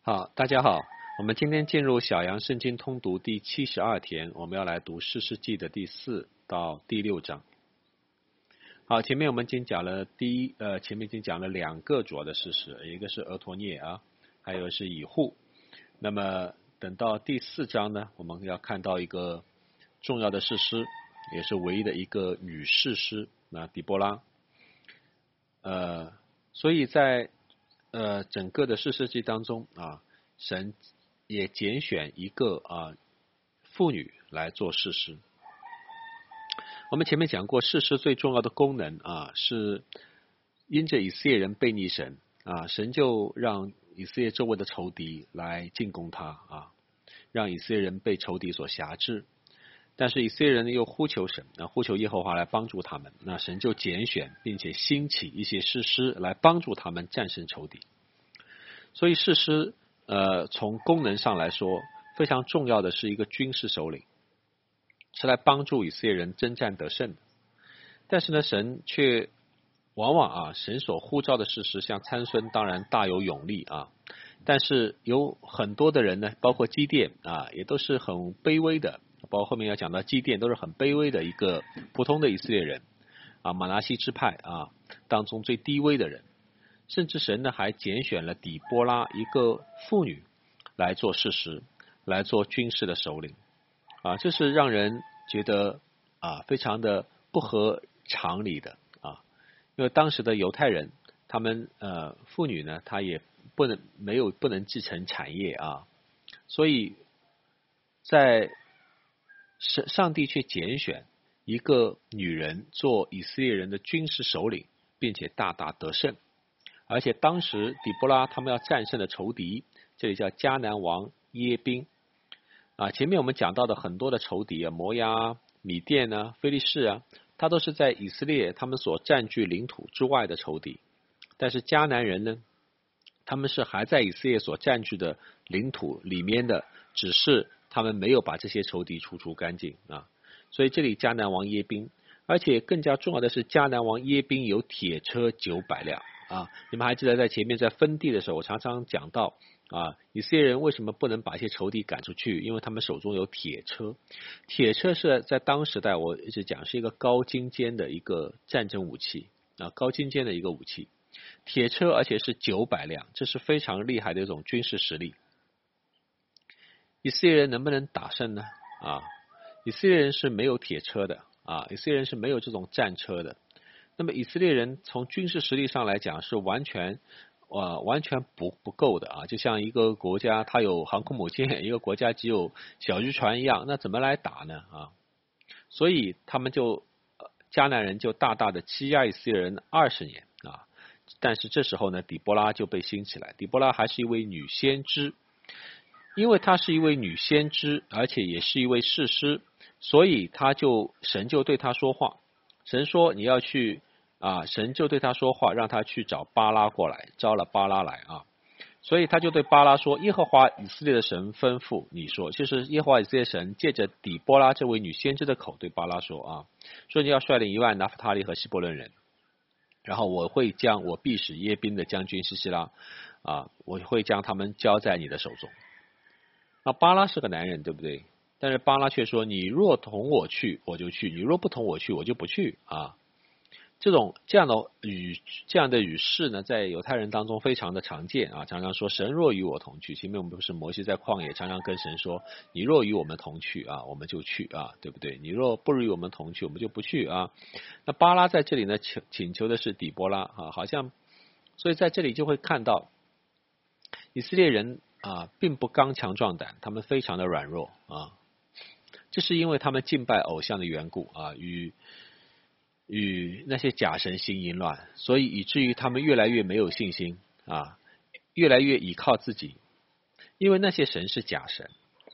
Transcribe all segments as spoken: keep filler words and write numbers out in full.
好，大家好，我们今天进入小羊圣经通读第七十二天，我们要来读士师记的第四到第六章。好，前面我们已经讲了第一，呃，前面已经讲了两个主要的事实，一个是俄陀涅啊，还有是以户。那么等到第四章呢，我们要看到一个重要的士师，也是唯一的一个女士师，那底波拉。呃，所以在呃整个的士师记当中啊，神也拣选一个啊妇女来做士师。我们前面讲过，士师最重要的功能啊，是因着以色列人背逆神啊，神就让以色列周围的仇敌来进攻他啊，让以色列人被仇敌所辖制。但是以色列人又呼求神，啊，呼求耶和华来帮助他们，那神就拣选并且兴起一些士师来帮助他们战胜仇敌。所以士师呃从功能上来说，非常重要的是一个军事首领，是来帮助以色列人征战得胜的。但是呢，神却往往啊，神所呼召的士师，像参孙当然大有勇力啊，但是有很多的人呢，包括基甸啊，也都是很卑微的，包括后面要讲到基甸都是很卑微的一个普通的以色列人啊，马拿西支派啊当中最低微的人。甚至神呢还拣选了底波拉一个妇女来做士师，来做军事的首领啊，这是让人觉得啊非常的不合常理的啊，因为当时的犹太人，他们呃妇女呢，她也不能没有不能继承产业啊，所以在上上帝却拣选一个女人做以色列人的军事首领，并且大大得胜。而且当时底波拉他们要战胜的仇敌，这里叫迦南王耶宾啊。前面我们讲到的很多的仇敌啊，摩押、米甸啊、非利士啊，他都是在以色列他们所占据领土之外的仇敌。但是迦南人呢，他们是还在以色列所占据的领土里面的，只是他们没有把这些仇敌除除干净啊。所以这里迦南王耶宾，而且更加重要的是，迦南王耶宾有铁车九百辆。啊，你们还记得在前面在分地的时候，我常常讲到啊，以色列人为什么不能把一些仇敌赶出去？因为他们手中有铁车。铁车是在当时代我一直讲是一个高精尖的一个战争武器啊，高精尖的一个武器。铁车而且是九百辆，这是非常厉害的一种军事实力。以色列人能不能打胜呢？啊，以色列人是没有铁车的啊，以色列人是没有这种战车的。那么以色列人从军事实力上来讲是完全呃完全不不够的啊，就像一个国家它有航空母舰，一个国家只有小渔船一样，那怎么来打呢啊？所以他们就迦南人就大大的欺压以色列人二十年啊。但是这时候呢，底波拉就被兴起来，底波拉还是一位女先知，因为她是一位女先知，而且也是一位士师，所以他就神就对她说话，神说你要去。啊，神就对他说话，让他去找巴拉过来，招了巴拉来啊，所以他就对巴拉说：耶和华以色列的神吩咐你说，就是耶和华以色列神借着底波拉这位女先知的口对巴拉说啊，说你要率领一万拿弗他利和希伯伦人，然后我会将我必使耶宾的将军西西拉啊，我会将他们交在你的手中。那巴拉是个男人，对不对？但是巴拉却说：你若同我去，我就去；你若不同我去，我就不去啊。这种这样的语这样的语式呢，在犹太人当中非常的常见啊，常常说神若与我同去。前面我们不是摩西在旷野常常跟神说，你若与我们同去啊，我们就去啊，对不对？你若不与我们同去，我们就不去啊。那巴拉在这里呢，请请求的是底波拉啊，好像，所以在这里就会看到以色列人啊，并不刚强壮胆，他们非常的软弱啊，这是因为他们敬拜偶像的缘故啊，与与那些假神行淫乱，所以以至于他们越来越没有信心啊，越来越倚靠自己，因为那些神是假神。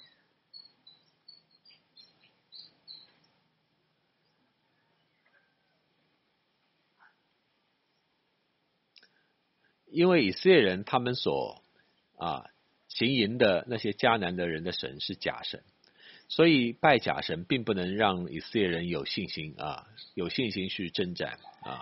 因为以色列人他们所啊行淫的那些迦南的人的神是假神，所以拜假神并不能让以色列人有信心啊，有信心去征战啊，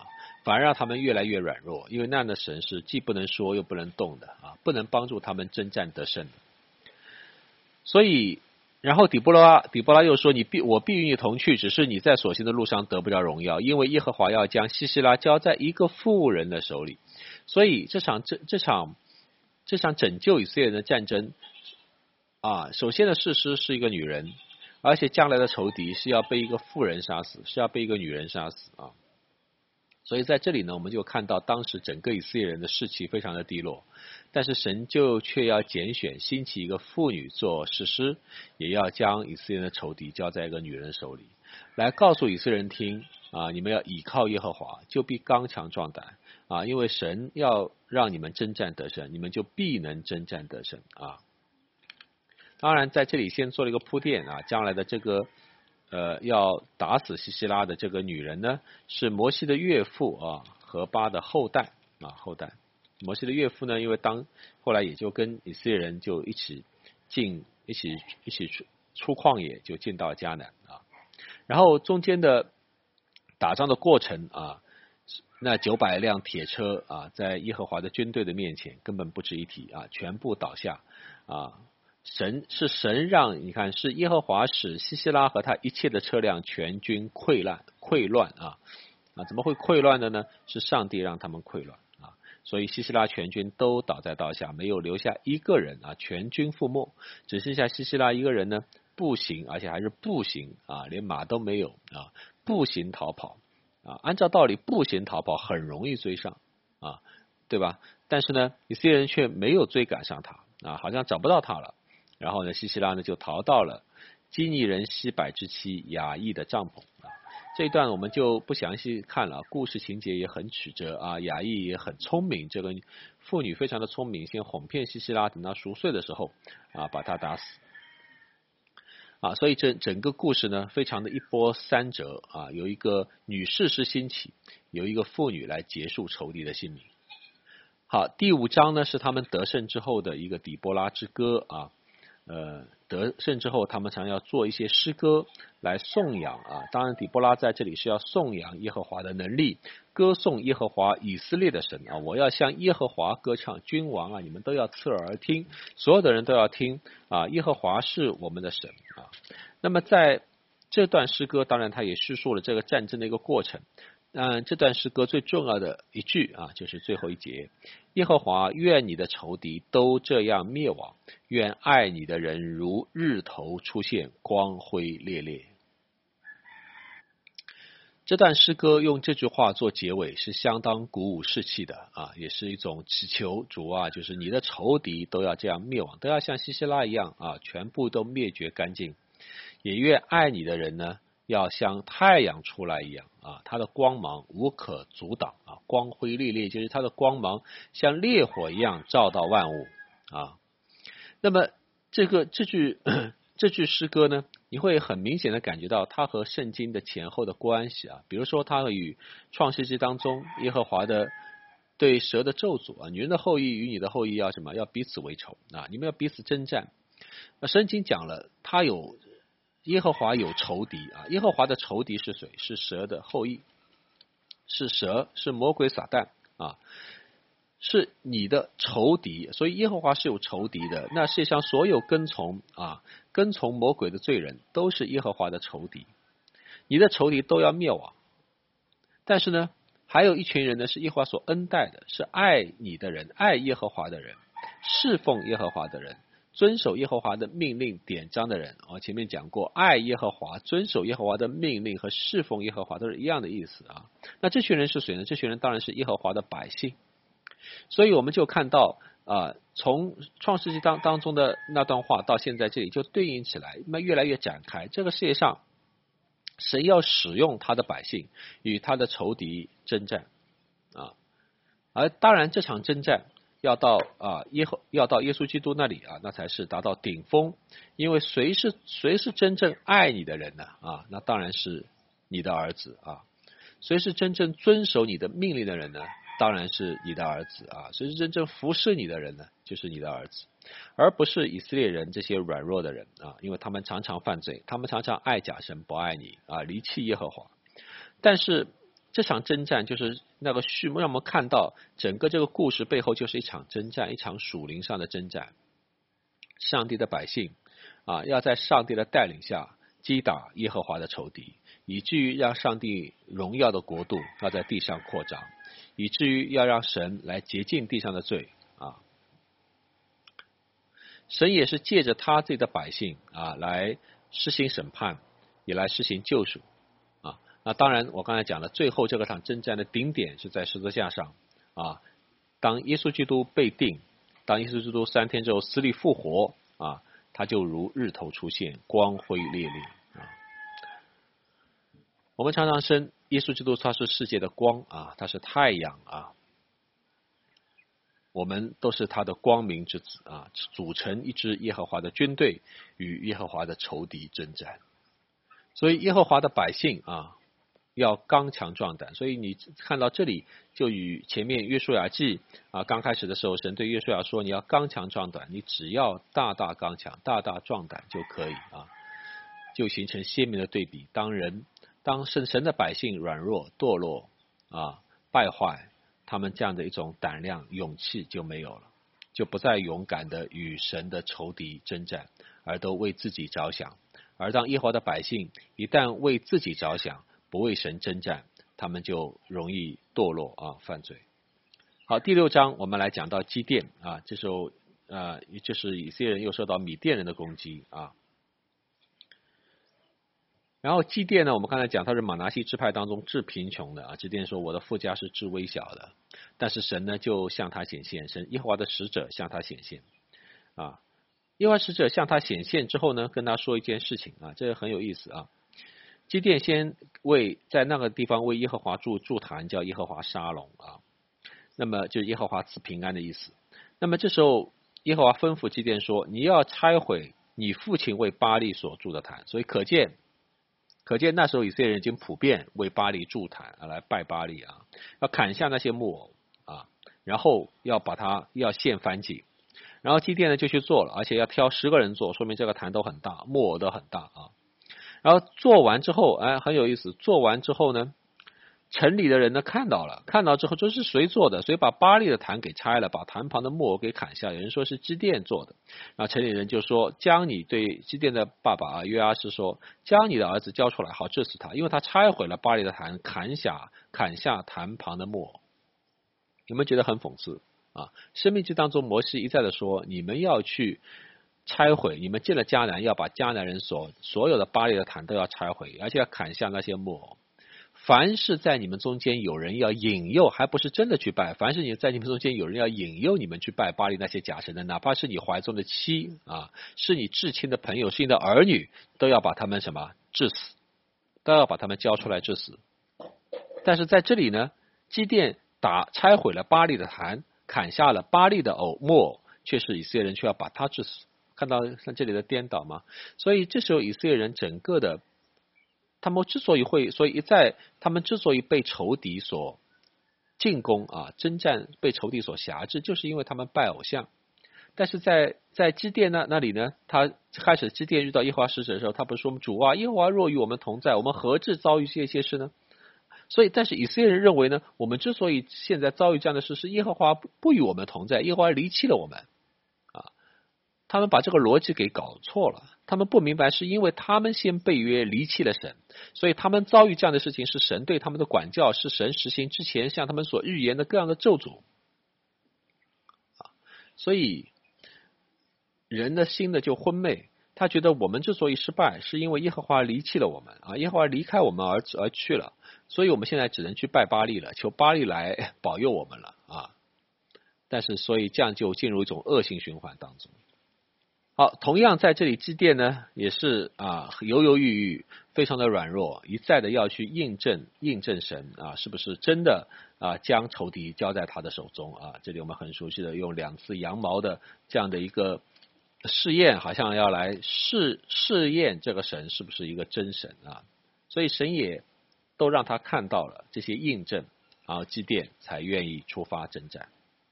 反而让他们越来越软弱，因为那样的神是既不能说又不能动的啊，不能帮助他们征战得胜的。所以，然后底波拉底波拉又说：“你必我必与你同去，只是你在所行的路上得不着荣耀，因为耶和华要将西西拉交在一个妇人的手里。”所以这场这这场这场拯救以色列人的战争啊，首先的士师是一个女人，而且将来的仇敌是要被一个妇人杀死，是要被一个女人杀死啊。所以在这里呢，我们就看到当时整个以色列人的士气非常的低落，但是神就却要拣选兴起一个妇女做士师，也要将以色列人的仇敌交在一个女人手里，来告诉以色列人听啊，你们要倚靠耶和华，就必刚强壮胆啊，因为神要让你们征战得胜，你们就必能征战得胜啊。当然在这里先做了一个铺垫啊，将来的这个呃，要打死西西拉的这个女人呢，是摩西的岳父啊，何巴的后代啊，后代。摩西的岳父呢，因为当后来也就跟以色列人就一起进，一起一起出出旷野，就进到迦南啊。然后中间的打仗的过程啊，那九百辆铁车啊，在耶和华的军队的面前根本不值一提啊，全部倒下啊。神是神让你看，是耶和华使西西拉和他一切的车辆全军溃烂溃乱啊啊，怎么会溃乱的呢？是上帝让他们溃乱啊，所以西西拉全军都倒在刀下，没有留下一个人啊，全军覆没，只剩下西西拉一个人呢，步行，而且还是步行啊，连马都没有啊，步行逃跑啊。按照道理，步行逃跑很容易追上啊，对吧？但是呢，以色列人却没有追赶上他啊，好像找不到他了。然后呢，西西拉呢就逃到了基尼人西百之妻雅意的帐篷啊。这一段我们就不详细看了，故事情节也很曲折啊。雅意也很聪明，这个妇女非常的聪明，先哄骗西西拉，等到熟睡的时候啊，把他打死啊。所以这整个故事呢，非常的一波三折啊，有一个女士是兴起，有一个妇女来结束仇敌的性命。好，第五章呢是他们得胜之后的一个底波拉之歌啊。呃，得胜之后，他们常要做一些诗歌来颂扬啊。当然，底波拉在这里是要颂扬耶和华的能力，歌颂耶和华以色列的神啊。我要向耶和华歌唱，君王啊，你们都要侧耳而听，所有的人都要听啊。耶和华是我们的神啊。那么在这段诗歌，当然他也叙述了这个战争的一个过程。嗯，这段诗歌最重要的一句啊，就是最后一节：耶和华愿你的仇敌都这样灭亡，愿爱你的人如日头出现，光辉烈烈。这段诗歌用这句话做结尾，是相当鼓舞士气的啊，也是一种祈求主啊，就是你的仇敌都要这样灭亡，都要像西西拉一样啊，全部都灭绝干净。也愿爱你的人呢，要像太阳出来一样啊，它的光芒无可阻挡啊，光辉烈烈，就是它的光芒像烈火一样照到万物啊。那么这个这句这句诗歌呢，你会很明显的感觉到它和圣经的前后的关系啊。比如说，它与创世纪当中耶和华的对蛇的咒诅啊，女人的后裔与你的后裔要什么？要彼此为仇啊，你们要彼此征战。那圣经讲了，他有。耶和华有仇敌啊，耶和华的仇敌是谁？是蛇的后裔，是蛇，是魔鬼撒旦啊，是你的仇敌。所以耶和华是有仇敌的。那世界上所有跟从啊，跟从魔鬼的罪人，都是耶和华的仇敌。你的仇敌都要灭亡。但是呢，还有一群人呢，是耶和华所恩待的，是爱你的人，爱耶和华的人，侍奉耶和华的人。遵守耶和华的命令典章的人，我前面讲过，爱耶和华、遵守耶和华的命令和侍奉耶和华都是一样的意思啊。那这群人是谁呢？这群人当然是耶和华的百姓。所以我们就看到啊，从创世纪当当中的那段话到现在这里就对应起来，那越来越展开。这个世界上，神要使用他的百姓与他的仇敌征战啊，而当然这场征战。要到啊耶和要到耶稣基督那里啊，那才是达到顶峰。因为谁是谁是真正爱你的人呢？啊，那当然是你的儿子啊。谁是真正遵守你的命令的人呢？当然是你的儿子啊。谁是真正服侍你的人呢？就是你的儿子，而不是以色列人这些软弱的人啊，因为他们常常犯罪，他们常常爱假神不爱你啊，离弃耶和华。但是这场征战就是那个序幕，让我们看到整个这个故事背后就是一场征战，一场属灵上的征战。上帝的百姓啊，要在上帝的带领下击打耶和华的仇敌，以至于让上帝荣耀的国度要在地上扩张，以至于要让神来洁净地上的罪啊。神也是借着他自己的百姓啊来施行审判，也来施行救赎啊。那当然我刚才讲了，最后这个场征战的顶点是在十字架上啊。当耶稣基督被定，当耶稣基督三天之后死里复活啊，他就如日头出现，光辉烈烈啊。我们常常称耶稣基督他是世界的光啊，他是太阳啊，我们都是他的光明之子啊，组成一支耶和华的军队，与耶和华的仇敌征战。所以耶和华的百姓啊，要刚强壮胆。所以你看到这里，就与前面约书亚记啊刚开始的时候，神对约书亚说，你要刚强壮胆，你只要大大刚强，大大壮胆就可以啊，就形成鲜明的对比。当人当神神的百姓软弱堕落啊败坏，他们这样的一种胆量勇气就没有了，就不再勇敢的与神的仇敌征战，而都为自己着想。而当耶和华的百姓一旦为自己着想，不为神征战，他们就容易堕落啊犯罪。好，第六章我们来讲到基甸啊，这时候啊，就是以色列人又受到米甸人的攻击啊。然后基甸呢，我们刚才讲他是马拿西支派当中至贫穷的啊。基甸说我的富家是至微小的，但是神呢就向他显现，神耶和华的使者向他显现啊。耶和华使者向他显现之后呢，跟他说一件事情啊，这个很有意思啊。基甸先为在那个地方为耶和华筑筑坛，叫耶和华沙龙啊，那么就是耶和华赐平安的意思。那么这时候耶和华吩咐基甸说，你要拆毁你父亲为巴力所筑的坛。所以可见可见那时候以色列人已经普遍为巴力筑坛啊，来拜巴力啊，要砍下那些木偶啊，然后要把它要献燔祭。然后基甸呢就去做了，而且要挑十个人做，说明这个坛都很大，木偶都很大啊。然后做完之后，哎，很有意思。做完之后呢，城里的人呢看到了，看到之后这是谁做的？谁把巴力的坛给拆了，把坛旁的木偶给砍下？有人说是基甸做的。然后城里人就说，将你对基甸的爸爸啊约阿施说，将你的儿子交出来，好治死他，因为他拆毁了巴力的坛，砍下砍下坛旁的木偶。有没有觉得很讽刺啊？生命记当中，摩西一再的说，你们要去拆毁，你们进了迦南，要把迦南人所所有的巴力的坛都要拆毁，而且要砍下那些木偶。凡是在你们中间有人要引诱，还不是真的去拜，凡是你在你们中间有人要引诱你们去拜巴力那些假神的，哪怕是你怀中的妻啊，是你至亲的朋友，是你的儿女，都要把他们什么致死，都要把他们交出来致死。但是在这里呢，基甸打拆毁了巴力的坛，砍下了巴力的偶木偶，却是以色列人却要把他致死。看到像这里的颠倒吗？所以这时候以色列人整个的，他们之所以会，所以一再他们之所以被仇敌所进攻啊，征战被仇敌所辖制，就是因为他们拜偶像。但是在在基甸那那里呢，他开始基甸遇到耶和华使者的时候，他不是说主啊，耶和华若与我们同在，我们何至遭遇这些事呢？所以，但是以色列人认为呢，我们之所以现在遭遇这样的事，是耶和华不不与我们同在，耶和华离弃了我们啊。他们把这个逻辑给搞错了，他们不明白是因为他们先背约离弃了神，所以他们遭遇这样的事情是神对他们的管教，是神实行之前向他们所预言的各样的咒诅啊。所以人的心呢就昏昧，他觉得我们之所以失败，是因为耶和华离弃了我们啊，耶和华离开我们而而去了，所以我们现在只能去拜巴力了，求巴力来保佑我们了啊。但是所以这样就进入一种恶性循环当中。好，同样在这里基甸呢也是啊犹犹豫豫，非常的软弱，一再的要去印证印证神啊是不是真的啊将仇敌交在他的手中啊。这里我们很熟悉的用两次羊毛的这样的一个试验，好像要来试试验这个神是不是一个真神啊。所以神也都让他看到了这些印证，然后基甸才愿意出发征战。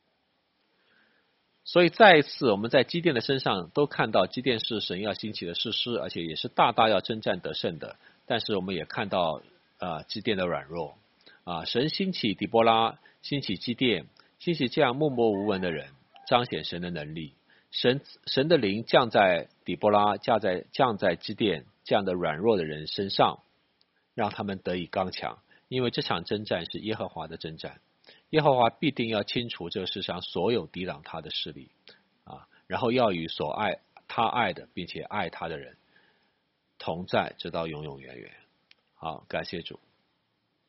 所以再一次我们在基甸的身上都看到基甸是神要兴起的士师，而且也是大大要征战得胜的。但是我们也看到啊、呃、基甸的软弱啊，神兴起底波拉，兴起基甸，兴起这样默默无闻的人，彰显神的能力。神神的灵降在底波拉，降在降在基甸这样的软弱的人身上，让他们得以刚强。因为这场征战是耶和华的征战，耶和华必定要清除这个世上所有抵挡他的势力啊，然后要与所爱他爱的并且爱他的人同在，直到永永远远。好，感谢主。